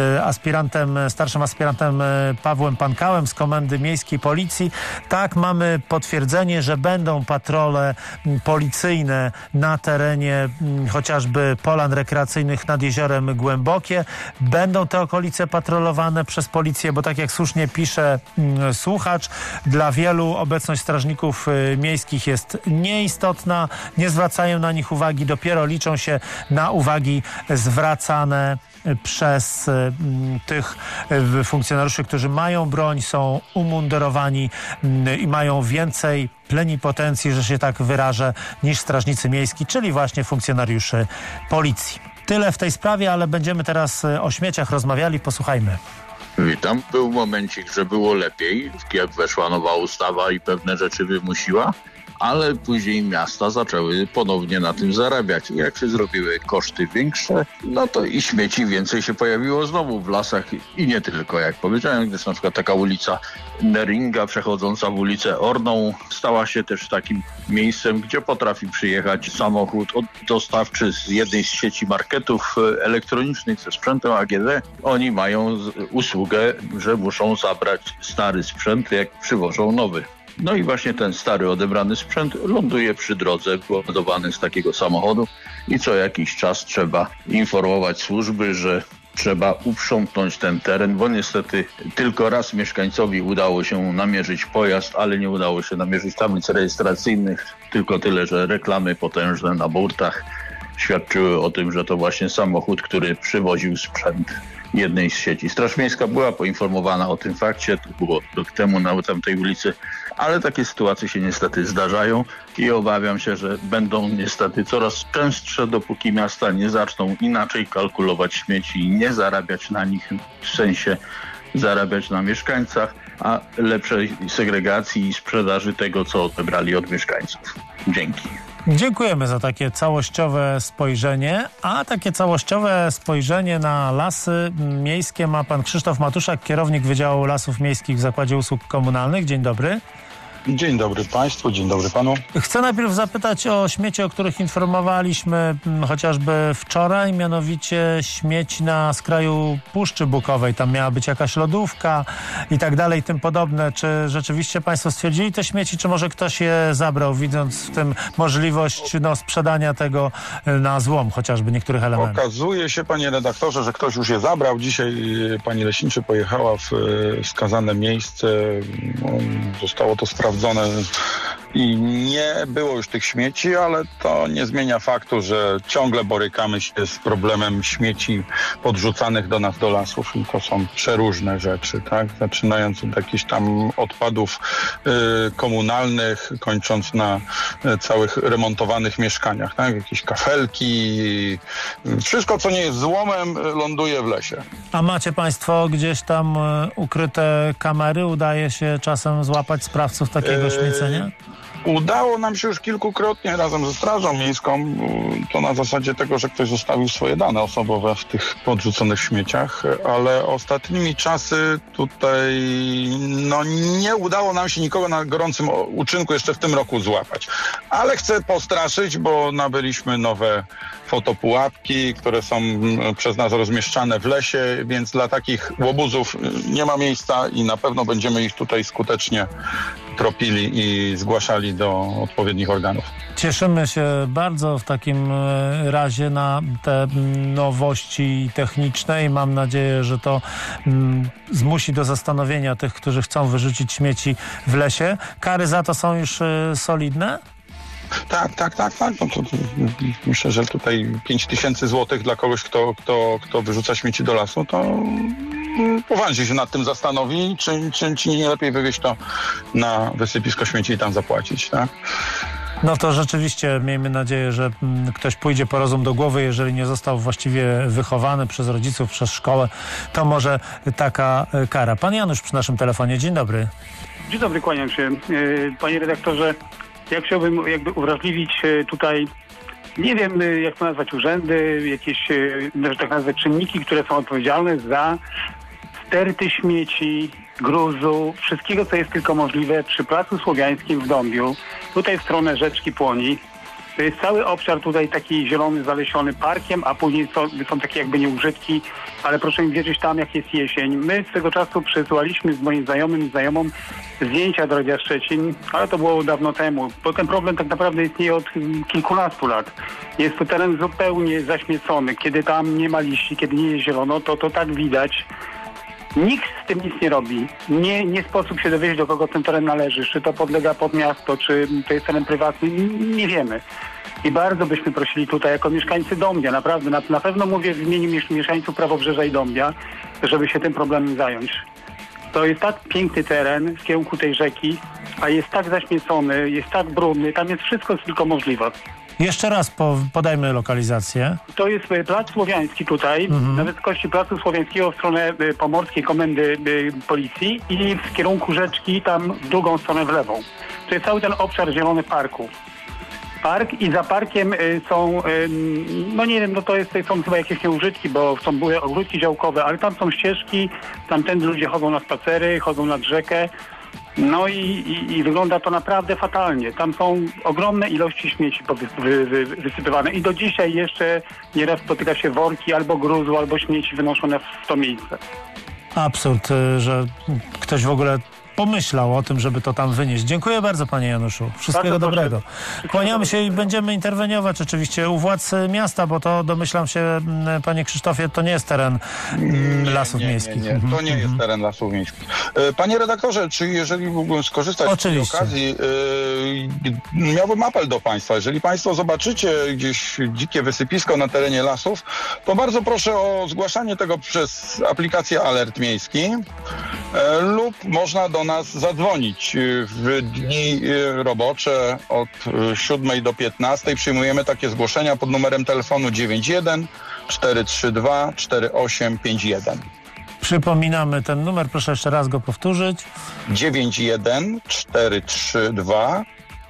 starszym aspirantem Pawłem Pankałem z Komendy Miejskiej Policji. Tak, mamy potwierdzenie, że będą patrole policyjne na terenie chociażby polan rekreacyjnych nad Jeziorem Głębokie. Będą te okolice patrolowane przez policję, bo tak jak słusznie pisze słuchacz, dla wielu obecność strażników miejskich jest nieistotna, nie zwracają na nich uwagi, dopiero liczą się na uwagi zwracane przez tych funkcjonariuszy, którzy mają broń, są umundurowani i mają więcej plenipotencji, że się tak wyrażę, niż strażnicy miejski, czyli właśnie funkcjonariusze policji. Tyle w tej sprawie, ale będziemy teraz o śmieciach rozmawiali. Posłuchajmy. Witam. Był momencik, że było lepiej, jak weszła nowa ustawa i pewne rzeczy wymusiła, ale później miasta zaczęły ponownie na tym zarabiać. I jak się zrobiły koszty większe, no to i śmieci więcej się pojawiło znowu w lasach i nie tylko, jak powiedziałem, gdyż na przykład taka ulica Neringa przechodząca w ulicę Orną stała się też takim miejscem, gdzie potrafi przyjechać samochód dostawczy z jednej z sieci marketów elektronicznych ze sprzętem AGD. Oni mają usługę, że muszą zabrać stary sprzęt, jak przywożą nowy. No i właśnie ten stary odebrany sprzęt ląduje przy drodze, ładowany z takiego samochodu i co jakiś czas trzeba informować służby, że trzeba uprzątnąć ten teren, bo niestety tylko raz mieszkańcowi udało się namierzyć pojazd, ale nie udało się namierzyć tablic rejestracyjnych, tylko tyle, że reklamy potężne na burtach świadczyły o tym, że to właśnie samochód, który przywoził sprzęt jednej z sieci. Straż Miejska była poinformowana o tym fakcie, to było rok temu na tamtej ulicy, ale takie sytuacje się niestety zdarzają i obawiam się, że będą niestety coraz częstsze, dopóki miasta nie zaczną inaczej kalkulować śmieci i nie zarabiać na nich, w sensie zarabiać na mieszkańcach, a lepszej segregacji i sprzedaży tego, co odebrali od mieszkańców. Dzięki. Dziękujemy za takie całościowe spojrzenie, a takie całościowe spojrzenie na lasy miejskie ma pan Krzysztof Matuszak, kierownik Wydziału Lasów Miejskich w Zakładzie Usług Komunalnych. Dzień dobry. Dzień dobry Państwu, dzień dobry Panu. Chcę najpierw zapytać o śmieci, o których informowaliśmy chociażby wczoraj, mianowicie śmieci na skraju Puszczy Bukowej. Tam miała być jakaś lodówka i tak dalej, tym podobne. Czy rzeczywiście Państwo stwierdzili te śmieci, czy może ktoś je zabrał, widząc w tym możliwość sprzedania tego na złom, chociażby niektórych elementów? Okazuje się, panie redaktorze, że ktoś już je zabrał. Dzisiaj pani leśniczy pojechała w wskazane miejsce. Zostało to sprawdzone i nie było już tych śmieci, ale to nie zmienia faktu, że ciągle borykamy się z problemem śmieci podrzucanych do nas do lasów i to są przeróżne rzeczy, tak? Zaczynając od jakichś tam odpadów komunalnych, kończąc na całych remontowanych mieszkaniach, tak? Jakieś kafelki, wszystko co nie jest złomem ląduje w lesie. A macie Państwo gdzieś tam ukryte kamery? Udaje się czasem złapać sprawców takiego śmiecenia? Udało nam się już kilkukrotnie razem ze Strażą Miejską, to na zasadzie tego, że ktoś zostawił swoje dane osobowe w tych podrzuconych śmieciach, ale ostatnimi czasy tutaj nie udało nam się nikogo na gorącym uczynku jeszcze w tym roku złapać. Ale chcę postraszyć, bo nabyliśmy nowe fotopułapki, które są przez nas rozmieszczane w lesie, więc dla takich łobuzów nie ma miejsca i na pewno będziemy ich tutaj skutecznie tropili i zgłaszali do odpowiednich organów. Cieszymy się bardzo w takim razie na te nowości techniczne i mam nadzieję, że to zmusi do zastanowienia tych, którzy chcą wyrzucić śmieci w lesie. Kary za to są już solidne? Tak. No to myślę, że tutaj 5000 złotych dla kogoś, kto wyrzuca śmieci do lasu, to poważnie się nad tym zastanowi, czy nie lepiej wywieźć to na wysypisko śmieci i tam zapłacić, tak? No to rzeczywiście miejmy nadzieję, że ktoś pójdzie po rozum do głowy, jeżeli nie został właściwie wychowany przez rodziców, przez szkołę, to może taka kara. Pan Janusz przy naszym telefonie. Dzień dobry. Dzień dobry, kłaniam się. Panie redaktorze, ja chciałbym jakby uwrażliwić tutaj, nie wiem jak to nazwać, urzędy, jakieś, że tak nazwać, czynniki, które są odpowiedzialne za sterty śmieci, gruzu, wszystkiego, co jest tylko możliwe przy Placu Słowiańskim w Dąbiu, tutaj w stronę rzeczki Płoni. To jest cały obszar tutaj taki zielony, zalesiony parkiem, a później są takie jakby nieużytki, ale proszę mi wierzyć, tam jak jest jesień. My swego czasu przesyłaliśmy z moim znajomym zdjęcia do Radia Szczecin, ale to było dawno temu, bo ten problem tak naprawdę istnieje od kilkunastu lat. Jest to teren zupełnie zaśmiecony. Kiedy tam nie ma liści, kiedy nie jest zielono, to tak widać. Nikt z tym nic nie robi. Nie sposób się dowiedzieć, do kogo ten teren należy. Czy to podlega pod miasto, czy to jest teren prywatny. Nie wiemy. I bardzo byśmy prosili tutaj, jako mieszkańcy Dąbia, naprawdę, na pewno mówię w imieniu mieszkańców Prawobrzeża i Dąbia, żeby się tym problemem zająć. To jest tak piękny teren w kierunku tej rzeki, a jest tak zaśmiecony, jest tak brudny, tam jest wszystko, co tylko możliwe. Jeszcze raz podajmy lokalizację. To jest Plac Słowiański tutaj, na wysokości Placu Słowiańskiego w stronę Pomorskiej Komendy Policji i w kierunku rzeczki tam w drugą stronę w lewą. To jest cały ten obszar zielony parku. Park i za parkiem są, no nie wiem, no to są chyba jakieś nieużytki, bo były ogródki działkowe, ale tam są ścieżki, tamtędy ludzie chodzą na spacery, chodzą nad rzekę. No i wygląda to naprawdę fatalnie. Tam są ogromne ilości śmieci wysypywane i do dzisiaj jeszcze nieraz spotyka się worki albo gruzu, albo śmieci wynoszone w to miejsce. Absurd, że ktoś w ogóle pomyślał o tym, żeby to tam wynieść. Dziękuję bardzo, panie Januszu. Wszystkiego dobrego. Kłaniamy się i będziemy interweniować oczywiście u władz miasta, bo to domyślam się, panie Krzysztofie, to nie jest teren lasów miejskich. Nie. To nie jest teren lasów miejskich. Panie redaktorze, czy jeżeli mógłbym skorzystać z tej okazji, miałbym apel do państwa. Jeżeli państwo zobaczycie gdzieś dzikie wysypisko na terenie lasów, to bardzo proszę o zgłaszanie tego przez aplikację Alert Miejski lub można do nas zadzwonić w dni robocze od 7 do 15. Przyjmujemy takie zgłoszenia pod numerem telefonu 91 432 4851. Przypominamy ten numer, proszę jeszcze raz go powtórzyć. 91 432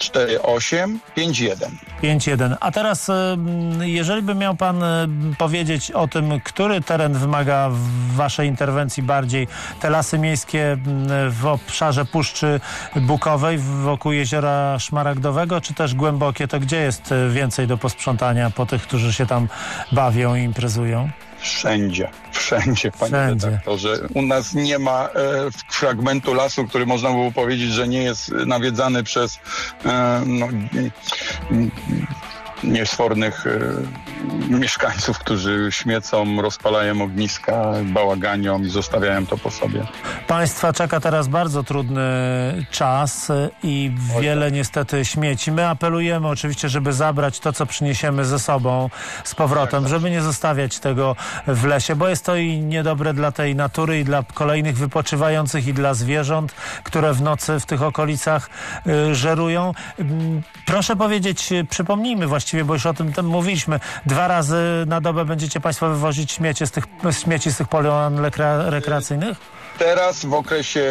4851. A teraz, jeżeli by miał pan powiedzieć o tym, który teren wymaga waszej interwencji bardziej, te lasy miejskie w obszarze Puszczy Bukowej wokół Jeziora Szmaragdowego, czy też głębokie, to gdzie jest więcej do posprzątania po tych, którzy się tam bawią i imprezują? Wszędzie, panie redaktorze. U nas nie ma fragmentu lasu, który można było powiedzieć, że nie jest nawiedzany przez niesfornych mieszkańców, którzy śmiecą, rozpalają ogniska, bałaganią i zostawiają to po sobie. Państwa czeka teraz bardzo trudny czas i wiele niestety śmieci. My apelujemy oczywiście, żeby zabrać to, co przyniesiemy ze sobą z powrotem, żeby nie zostawiać tego w lesie, bo jest to i niedobre dla tej natury i dla kolejnych wypoczywających i dla zwierząt, które w nocy w tych okolicach żerują. Proszę powiedzieć, przypomnijmy właściwie, bo już o tym mówiliśmy, 2 razy na dobę będziecie Państwo wywozić śmieci z tych polan rekreacyjnych? Teraz w okresie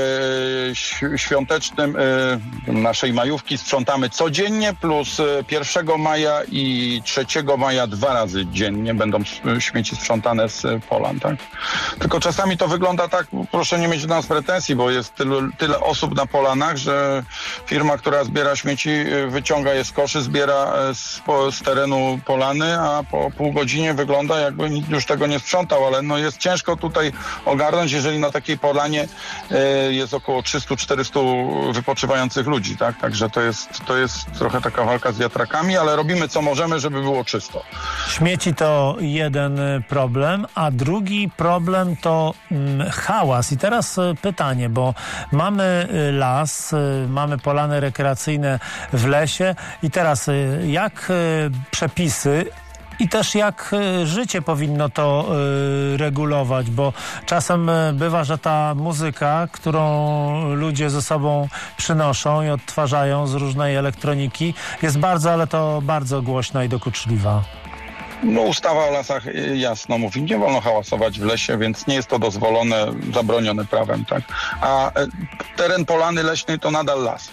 świątecznym naszej majówki sprzątamy codziennie, plus 1 maja i 3 maja 2 razy dziennie będą śmieci sprzątane z polan, tak? Tylko czasami to wygląda tak, proszę nie mieć do nas pretensji, bo jest tyle osób na polanach, że firma, która zbiera śmieci, wyciąga je z koszy, zbiera z terenu polany, a po pół godzinie wygląda, jakby nikt już tego nie sprzątał, ale no jest ciężko tutaj ogarnąć, jeżeli na takiej polanie jest około 300-400 wypoczywających ludzi, tak? Także to jest trochę taka walka z wiatrakami, ale robimy co możemy, żeby było czysto. Śmieci to jeden problem, a drugi problem to hałas. I teraz pytanie, bo mamy las, mamy polany rekreacyjne w lesie i teraz jak przepisy i też jak życie powinno to regulować, bo czasem bywa, że ta muzyka, którą ludzie ze sobą przynoszą i odtwarzają z różnej elektroniki, jest bardzo, ale to bardzo głośna i dokuczliwa. No, ustawa o lasach jasno mówi, nie wolno hałasować w lesie, więc nie jest to dozwolone, zabronione prawem, tak? A teren polany leśnej to nadal las.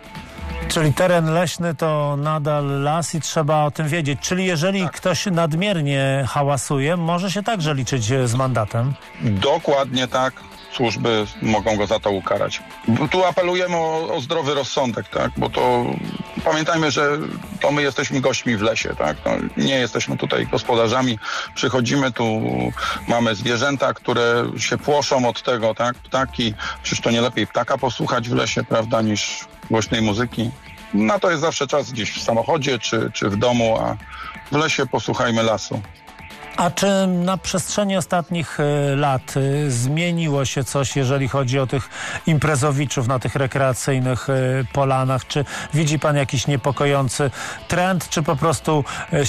Czyli teren leśny to nadal las i trzeba o tym wiedzieć. Czyli jeżeli ktoś nadmiernie hałasuje, może się także liczyć z mandatem? Dokładnie tak. Służby mogą go za to ukarać. Tu apelujemy o zdrowy rozsądek, tak? Bo to pamiętajmy, że to my jesteśmy gośćmi w lesie, tak? No, nie jesteśmy tutaj gospodarzami. Przychodzimy tu, mamy zwierzęta, które się płoszą od tego, tak? Ptaki. Przecież to nie lepiej ptaka posłuchać w lesie, prawda, niż głośnej muzyki. Na to jest zawsze czas gdzieś w samochodzie czy w domu, a w lesie posłuchajmy lasu. A czy na przestrzeni ostatnich lat zmieniło się coś, jeżeli chodzi o tych imprezowiczów na tych rekreacyjnych polanach? Czy widzi pan jakiś niepokojący trend, czy po prostu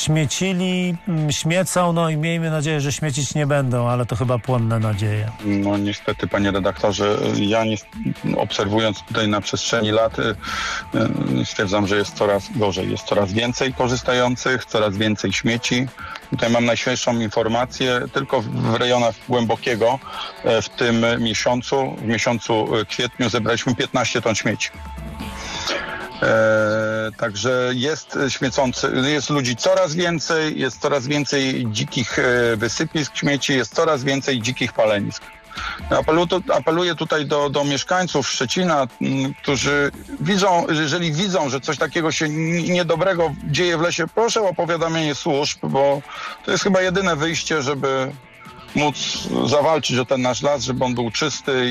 śmiecą, no i miejmy nadzieję, że śmiecić nie będą, ale to chyba płonne nadzieje. No niestety, panie redaktorze, ja obserwując tutaj na przestrzeni lat stwierdzam, że jest coraz gorzej. Jest coraz więcej korzystających, coraz więcej śmieci. Tutaj mam najświeższą informację, tylko w rejonach Głębokiego w tym miesiącu, w miesiącu kwietniu zebraliśmy 15 ton śmieci. Także jest ludzi coraz więcej, jest coraz więcej dzikich wysypisk śmieci, jest coraz więcej dzikich palenisk. Apeluję tutaj do mieszkańców Szczecina, którzy jeżeli widzą, że coś takiego się niedobrego dzieje w lesie, proszę o powiadamianie służb, bo to jest chyba jedyne wyjście, żeby móc zawalczyć o ten nasz las, żeby on był czysty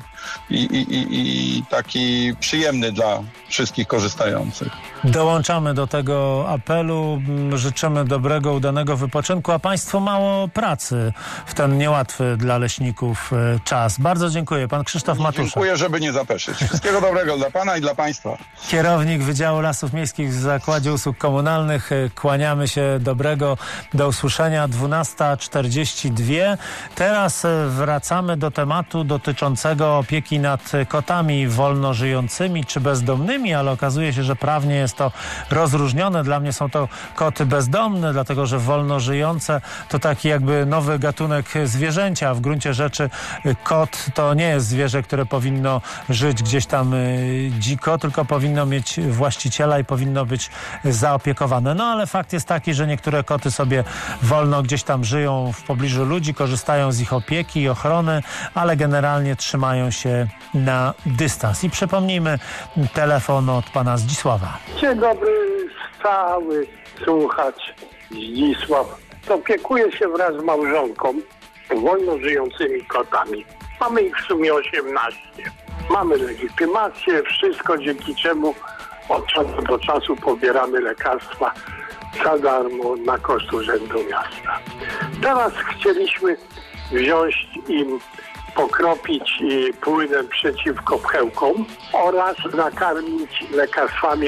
i taki przyjemny dla wszystkich korzystających. Dołączamy do tego apelu, życzymy dobrego, udanego wypoczynku, a Państwu mało pracy w ten niełatwy dla leśników czas. Bardzo dziękuję. Pan Krzysztof Matuszak. Dziękuję, żeby nie zapeszyć. Wszystkiego dobrego dla Pana i dla Państwa. Kierownik Wydziału Lasów Miejskich w Zakładzie Usług Komunalnych. Kłaniamy się, dobrego, do usłyszenia. 12:42. Teraz wracamy do tematu dotyczącego opieki nad kotami wolno żyjącymi czy bezdomnymi, ale okazuje się, że prawnie jest to rozróżnione. Dla mnie są to koty bezdomne, dlatego że wolno żyjące to taki jakby nowy gatunek zwierzęcia. W gruncie rzeczy kot to nie jest zwierzę, które powinno żyć gdzieś tam dziko, tylko powinno mieć właściciela i powinno być zaopiekowane. No ale fakt jest taki, że niektóre koty sobie wolno gdzieś tam żyją w pobliżu ludzi, korzystają z ich opieki i ochrony, ale generalnie trzymają się na dystans. I przypomnijmy telefon od pana Zdzisława. Dzień dobry, stały słuchacz Zdzisław. Opiekuję się wraz z małżonką wolno żyjącymi kotami. Mamy ich w sumie 18. Mamy legitymację, wszystko, dzięki czemu od czasu do czasu pobieramy lekarstwa za darmo na koszt Urzędu Miasta. Teraz chcieliśmy wziąć im pokropić płynem przeciwko pchełkom oraz nakarmić lekarstwami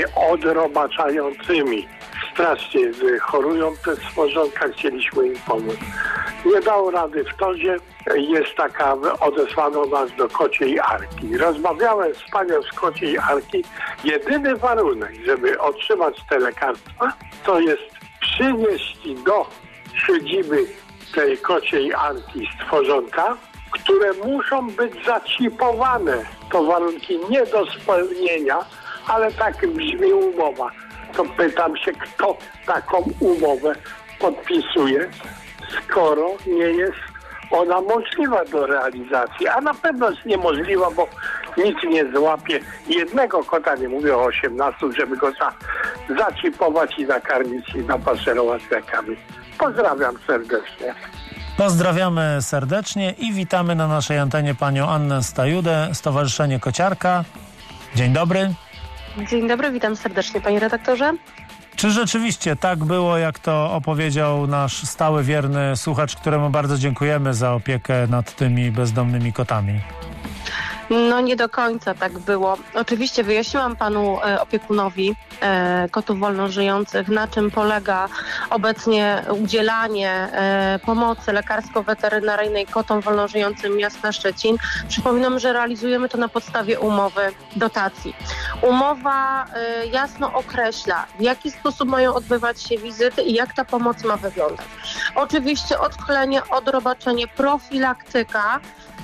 odrobaczającymi. Strasznie chorują te stworzonka, chcieliśmy im pomóc. Nie dało rady w Todzie. Jest taka, odesłano nas do Kociej Arki. Rozmawiałem z panią z Kociej Arki. Jedyny warunek, żeby otrzymać te lekarstwa, to jest przynieść do siedziby tej Kociej Arki stworzonka, które muszą być zaczipowane. To warunki nie do spełnienia, ale tak brzmi umowa. To pytam się, kto taką umowę podpisuje, skoro nie jest ona możliwa do realizacji. A na pewno jest niemożliwa, bo nic nie złapie jednego kota, nie mówię o 18, żeby go zaczipować i nakarmić i napaszerować lekami. Pozdrawiam serdecznie. Pozdrawiamy serdecznie i witamy na naszej antenie panią Annę Stajudę, Stowarzyszenie Kociarka. Dzień dobry. Dzień dobry, witam serdecznie panie redaktorze. Czy rzeczywiście tak było, jak to opowiedział nasz stały, wierny słuchacz, któremu bardzo dziękujemy za opiekę nad tymi bezdomnymi kotami? No nie do końca tak było. Oczywiście wyjaśniłam panu opiekunowi kotów wolnożyjących, na czym polega obecnie udzielanie pomocy lekarsko-weterynaryjnej kotom wolnożyjącym miasta Szczecin. Przypominam, że realizujemy to na podstawie umowy dotacji. Umowa jasno określa, w jaki sposób mają odbywać się wizyty i jak ta pomoc ma wyglądać. Oczywiście odklenie, odrobaczenie, profilaktyka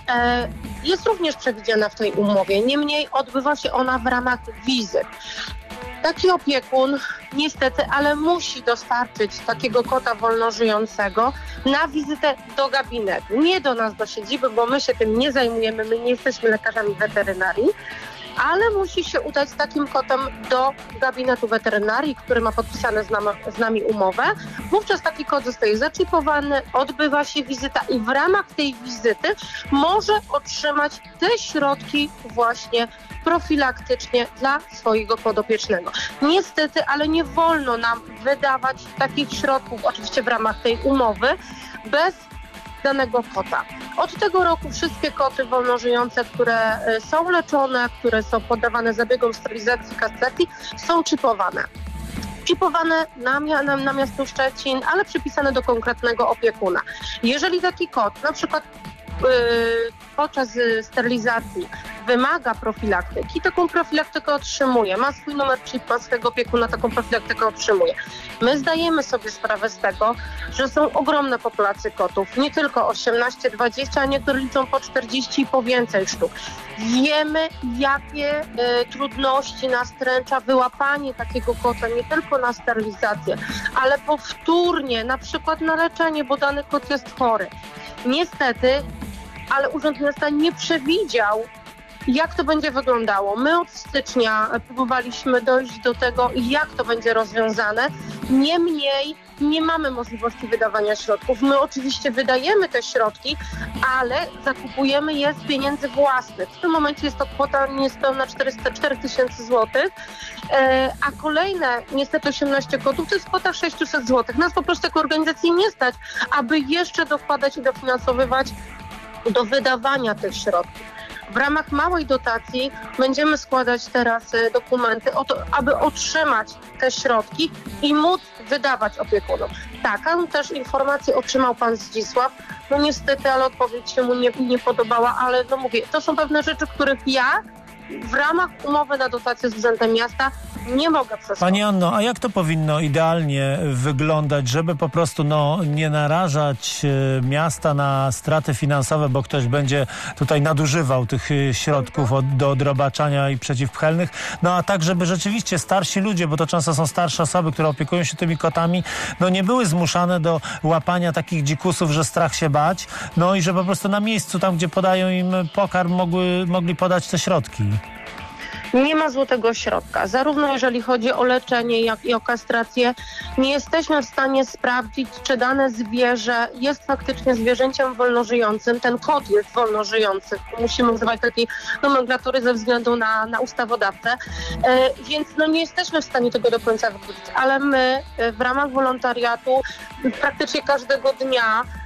jest również przewidziana w tej umowie. Niemniej odbywa się ona w ramach wizyt. Taki opiekun niestety, ale musi dostarczyć takiego kota wolnożyjącego na wizytę do gabinetu. Nie do nas, do siedziby, bo my się tym nie zajmujemy, my nie jesteśmy lekarzami weterynarii, ale musi się udać z takim kotem do gabinetu weterynarii, który ma podpisane z nami umowę. Wówczas taki kot zostaje zaczipowany, odbywa się wizyta i w ramach tej wizyty może otrzymać te środki właśnie profilaktycznie dla swojego podopiecznego. Niestety, ale nie wolno nam wydawać takich środków, oczywiście w ramach tej umowy, bez danego kota. Od tego roku wszystkie koty wolnożyjące, które są leczone, które są poddawane zabiegom sterylizacji, kastracji, są czipowane. Czipowane na miasto Szczecin, ale przypisane do konkretnego opiekuna. Jeżeli taki kot, na przykład podczas sterylizacji wymaga profilaktyki, taką profilaktykę otrzymuje. Ma swój numer chip, ma swojego opiekuna, taką profilaktykę otrzymuje. My zdajemy sobie sprawę z tego, że są ogromne populacje kotów, nie tylko 18, 20, a niektórzy liczą po 40 i po więcej sztuk. Wiemy, jakie trudności nastręcza wyłapanie takiego kota, nie tylko na sterylizację, ale powtórnie, na przykład na leczenie, bo dany kot jest chory. Niestety, ale Urząd Miasta nie przewidział, jak to będzie wyglądało. My od stycznia próbowaliśmy dojść do tego, jak to będzie rozwiązane. Niemniej nie mamy możliwości wydawania środków. My oczywiście wydajemy te środki, ale zakupujemy je z pieniędzy własnych. W tym momencie jest to kwota niespełna 4 tysięcy złotych, a kolejne niestety 18 kotów to jest kwota 600 złotych. Nas po prostu jako organizacji nie stać, aby jeszcze dokładać i dofinansowywać do wydawania tych środków. W ramach małej dotacji będziemy składać teraz dokumenty o to, aby otrzymać te środki i móc wydawać opiekunom. Taką też informację otrzymał pan Zdzisław. No niestety, ale odpowiedź się mu nie podobała, ale no mówię, to są pewne rzeczy, których ja w ramach umowy na dotację z Urzędem Miasta nie mogę przeskoczyć. Pani Anno, a jak to powinno idealnie wyglądać, żeby po prostu nie narażać miasta na straty finansowe, bo ktoś będzie tutaj nadużywał tych środków do odrobaczania i przeciwpchelnych, no a tak, żeby rzeczywiście starsi ludzie, bo to często są starsze osoby, które opiekują się tymi kotami, no nie były zmuszane do łapania takich dzikusów, że strach się bać, no i że po prostu na miejscu, tam gdzie podają im pokarm, mogli podać te środki. Nie ma złotego środka. Zarówno jeżeli chodzi o leczenie, jak i o kastrację, nie jesteśmy w stanie sprawdzić, czy dane zwierzę jest faktycznie zwierzęciem wolnożyjącym. Ten kot jest wolnożyjący. Musimy używać takiej nomenklatury ze względu na ustawodawcę. Więc nie jesteśmy w stanie tego do końca wykluczyć. Ale my w ramach wolontariatu praktycznie każdego dnia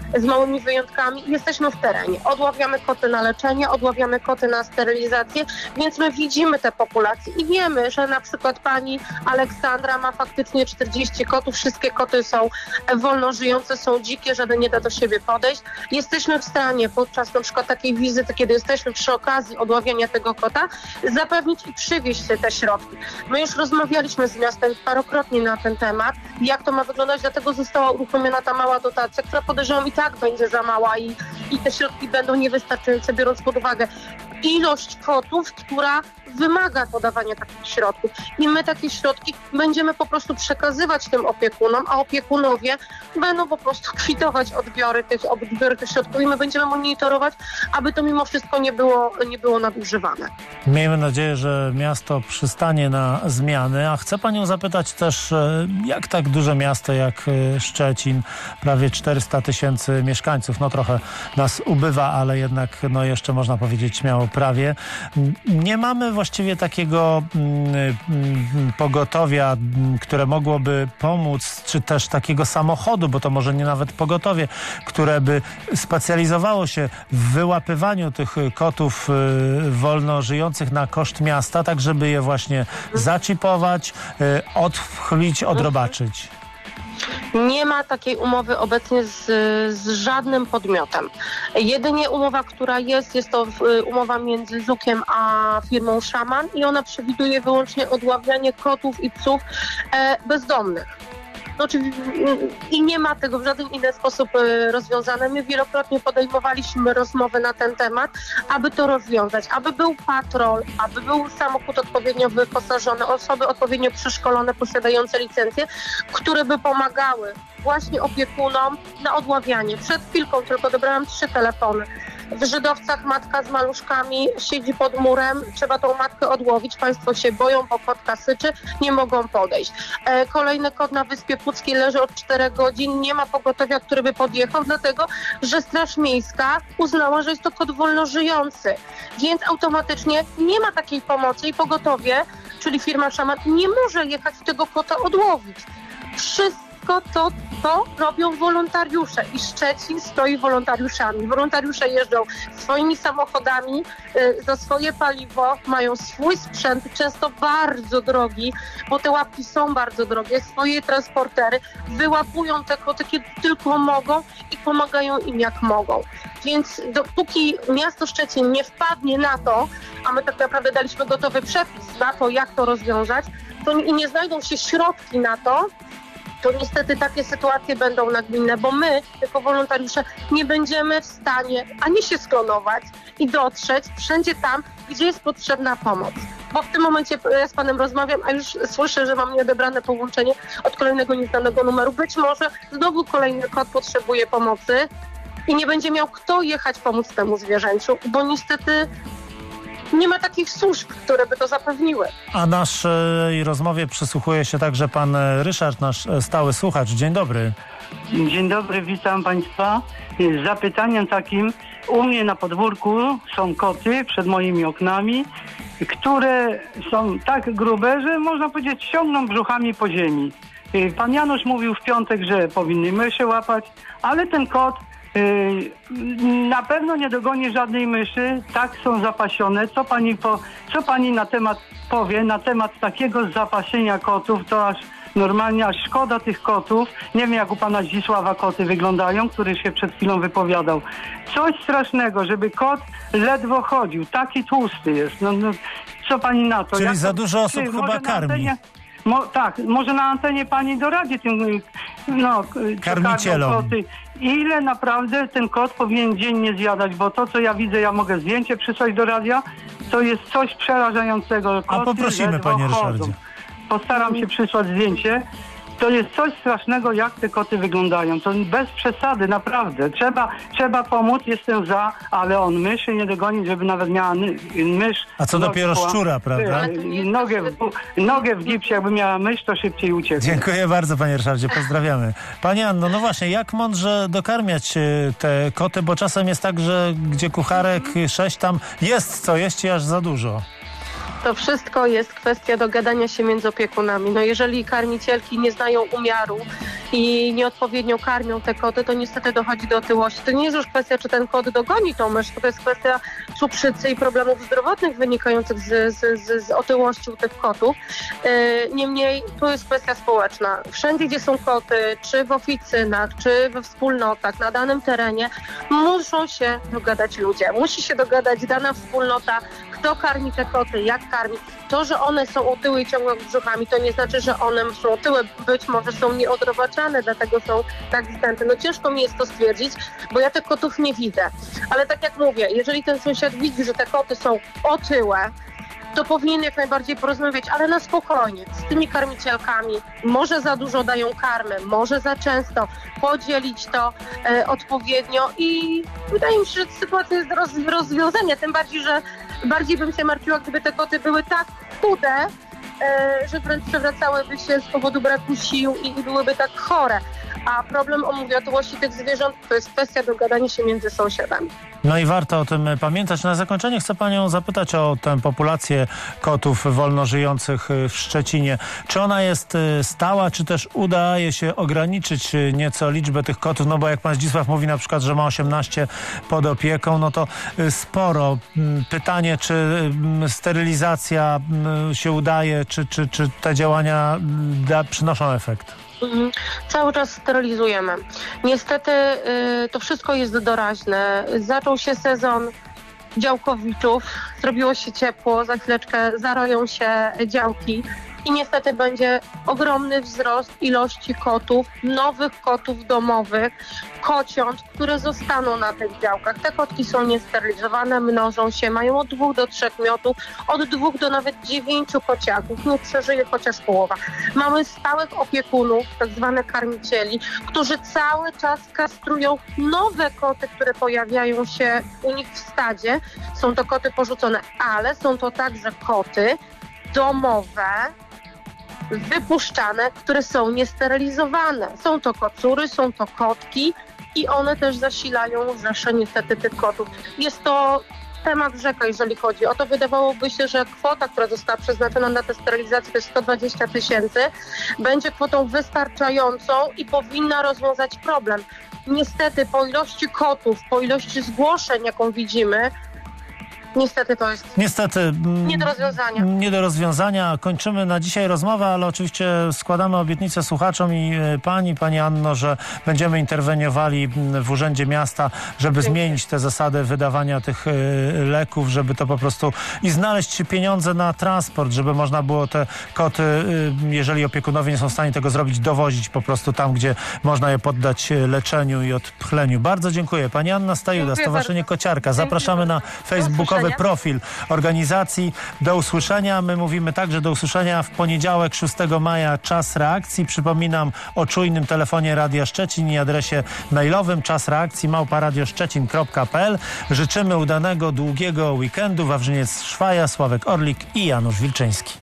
z małymi wyjątkami, jesteśmy w terenie. Odławiamy koty na leczenie, odławiamy koty na sterylizację, więc my widzimy te populacje i wiemy, że na przykład pani Aleksandra ma faktycznie 40 kotów, wszystkie koty są wolno żyjące, są dzikie, żaden nie da do siebie podejść. Jesteśmy w stanie podczas na przykład takiej wizyty, kiedy jesteśmy przy okazji odławiania tego kota, zapewnić i przywieźć te środki. My już rozmawialiśmy z miastem parokrotnie na ten temat, jak to ma wyglądać, dlatego została uruchomiona ta mała dotacja, która podejrzewam i tak będzie za mała i te środki będą niewystarczające, biorąc pod uwagę ilość kotów, która wymaga podawania takich środków. I my takie środki będziemy po prostu przekazywać tym opiekunom, a opiekunowie będą po prostu kwitować odbiory tych środków i my będziemy monitorować, aby to mimo wszystko nie było nadużywane. Miejmy nadzieję, że miasto przystanie na zmiany, a chcę panią zapytać też, jak tak duże miasto jak Szczecin, prawie 400 000 mieszkańców, no trochę nas ubywa, ale jednak no jeszcze można powiedzieć śmiało prawie. Nie mamy właściwie takiego pogotowia, które mogłoby pomóc, czy też takiego samochodu, bo to może nie nawet pogotowie, które by specjalizowało się w wyłapywaniu tych kotów wolno żyjących na koszt miasta, tak żeby je właśnie zaczipować, odchlić, odrobaczyć. Nie ma takiej umowy obecnie z żadnym podmiotem. Jedynie umowa, która jest to umowa między ZUK-iem a firmą Szaman i ona przewiduje wyłącznie odławianie kotów i psów bezdomnych. I nie ma tego w żaden inny sposób rozwiązane. My wielokrotnie podejmowaliśmy rozmowy na ten temat, aby to rozwiązać, aby był patrol, aby był samochód odpowiednio wyposażony, osoby odpowiednio przeszkolone, posiadające licencje, które by pomagały właśnie opiekunom na odławianie. Przed chwilką tylko odebrałam 3 telefony. W Żydowcach matka z maluszkami siedzi pod murem, trzeba tą matkę odłowić, państwo się boją, bo kotka syczy, nie mogą podejść. Kolejny kot na Wyspie Puckiej leży od 4 godzin, nie ma pogotowia, który by podjechał, dlatego że Straż Miejska uznała, że jest to kot wolno żyjący, więc automatycznie nie ma takiej pomocy i pogotowie, czyli firma Szaman, nie może jechać tego kota odłowić. Wszystko to robią wolontariusze i Szczecin stoi wolontariuszami. Wolontariusze jeżdżą swoimi samochodami za swoje paliwo, mają swój sprzęt, często bardzo drogi, bo te łapki są bardzo drogie, swoje transportery, wyłapują te koty kiedy tylko mogą i pomagają im jak mogą. Więc dopóki miasto Szczecin nie wpadnie na to, a my tak naprawdę daliśmy gotowy przepis na to, jak to rozwiązać, to i nie znajdą się środki na to niestety takie sytuacje będą nagminne, bo my, jako wolontariusze, nie będziemy w stanie ani się sklonować i dotrzeć wszędzie tam, gdzie jest potrzebna pomoc. Bo w tym momencie ja z panem rozmawiam, a już słyszę, że mam nieodebrane połączenie od kolejnego nieznanego numeru. Być może znowu kolejny kot potrzebuje pomocy i nie będzie miał kto jechać pomóc temu zwierzęciu, bo niestety nie ma takich służb, które by to zapewniły. A naszej rozmowie przysłuchuje się także pan Ryszard, nasz stały słuchacz. Dzień dobry. Dzień dobry, witam państwa. Z zapytaniem takim, u mnie na podwórku są koty przed moimi oknami, które są tak grube, że można powiedzieć ciągną brzuchami po ziemi. Pan Janusz mówił w piątek, że powinny myszy łapać, ale ten kot na pewno nie dogoni żadnej myszy, tak są zapasione. Co pani na temat powie, na temat takiego zapasienia kotów, to aż normalnie aż szkoda tych kotów. Nie wiem, jak u pana Zdzisława koty wyglądają, który się przed chwilą wypowiadał. Coś strasznego, żeby kot ledwo chodził, taki tłusty jest. No, co pani na to? Czyli za dużo osób chyba karmi. Tak, może na antenie pani doradzi tym karmicielom. Ile naprawdę ten kot powinien dziennie zjadać, bo to, co ja widzę, ja mogę zdjęcie przysłać do radia, to jest coś przerażającego. A poprosimy, panie Ryszardzie. Postaram się przysłać zdjęcie. To jest coś strasznego, jak te koty wyglądają. To bez przesady, naprawdę. Trzeba pomóc, jestem za, ale on myszy nie dogoni, żeby nawet miała mysz. A co dopiero szczura, prawda? Nogę w gipsie, jakby miała mysz, to szybciej ucieknie. Dziękuję bardzo, panie Ryszardzie, pozdrawiamy. Pani Anno, no właśnie, jak mądrze dokarmiać te koty, bo czasem jest tak, że gdzie kucharek 6, tam jest co jeść i aż za dużo. To wszystko jest kwestia dogadania się między opiekunami. No jeżeli karmicielki nie znają umiaru i nieodpowiednio karmią te koty, to niestety dochodzi do otyłości. To nie jest już kwestia, czy ten kot dogoni tą mysz, to jest kwestia cukrzycy i problemów zdrowotnych wynikających z otyłości u tych kotów. Niemniej to jest kwestia społeczna. Wszędzie, gdzie są koty, czy w oficynach, czy we wspólnotach, na danym terenie, muszą się dogadać ludzie. Musi się dogadać dana wspólnota, kto karmi te koty, jak karmi. To, że one są otyłe i ciągną brzuchami, to nie znaczy, że one są otyłe. Być może są nieodrobaczane, dlatego są tak zdęte. No ciężko mi jest to stwierdzić, bo ja tych kotów nie widzę. Ale tak jak mówię, jeżeli ten sąsiad widzi, że te koty są otyłe, to powinien jak najbardziej porozmawiać, ale na spokojnie, z tymi karmicielkami. Może za dużo dają karmy, może za często, podzielić to odpowiednio i wydaje mi się, że sytuacja jest do rozwiązania, tym bardziej, że bardziej bym się martwiła, gdyby te koty były tak chude, że wręcz przewracałyby się z powodu braku sił i byłyby tak chore. A problem, mówię, otyłości tych zwierząt to jest kwestia dogadania się między sąsiadami. No i warto o tym pamiętać. Na zakończenie chcę panią zapytać o tę populację kotów wolno żyjących w Szczecinie. Czy ona jest stała, czy też udaje się ograniczyć nieco liczbę tych kotów? No bo jak pan Zdzisław mówi na przykład, że ma 18 pod opieką, no to sporo. Pytanie, czy sterylizacja się udaje, czy te działania przynoszą efekt? Cały czas sterylizujemy. Niestety to wszystko jest doraźne. Zaczął się sezon działkowiczów, zrobiło się ciepło, za chwileczkę zaroją się działki i niestety będzie ogromny wzrost ilości kotów, nowych kotów domowych, kociąt, które zostaną na tych działkach. Te kotki są niesterylizowane, mnożą się, mają od 2 do 3 miotów, od 2 do nawet 9 kociaków. Nie przeżyje chociaż połowa. Mamy stałych opiekunów, tak zwane karmicieli, którzy cały czas kastrują nowe koty, które pojawiają się u nich w stadzie. Są to koty porzucone, ale są to także koty domowe, wypuszczane, które są niesterylizowane. Są to kocury, są to kotki i one też zasilają rzesze niestety tych kotów. Jest to temat rzeka, jeżeli chodzi o to. Wydawałoby się, że kwota, która została przeznaczona na tę sterylizację, to jest 120 000, będzie kwotą wystarczającą i powinna rozwiązać problem. Niestety po ilości kotów, po ilości zgłoszeń, jaką widzimy, niestety to jest nie do rozwiązania. Nie do rozwiązania. Kończymy na dzisiaj rozmowę, ale oczywiście składamy obietnicę słuchaczom i pani Anno, że będziemy interweniowali w Urzędzie Miasta, żeby zmienić te zasady wydawania tych leków, żeby to po prostu i znaleźć pieniądze na transport, żeby można było te koty, jeżeli opiekunowie nie są w stanie tego zrobić, dowozić po prostu tam, gdzie można je poddać leczeniu i odpchleniu. Bardzo dziękuję. Pani Anna Stajuda, Stowarzyszenie Kociarka. Zapraszamy na facebookowy profil organizacji. Do usłyszenia. My mówimy także do usłyszenia w poniedziałek 6 maja czas reakcji. Przypominam o czujnym telefonie Radia Szczecin i adresie mailowym czasreakcji@radioszczecin.pl. Życzymy udanego, długiego weekendu. Wawrzyniec Szwaja, Sławek Orlik i Janusz Wilczyński.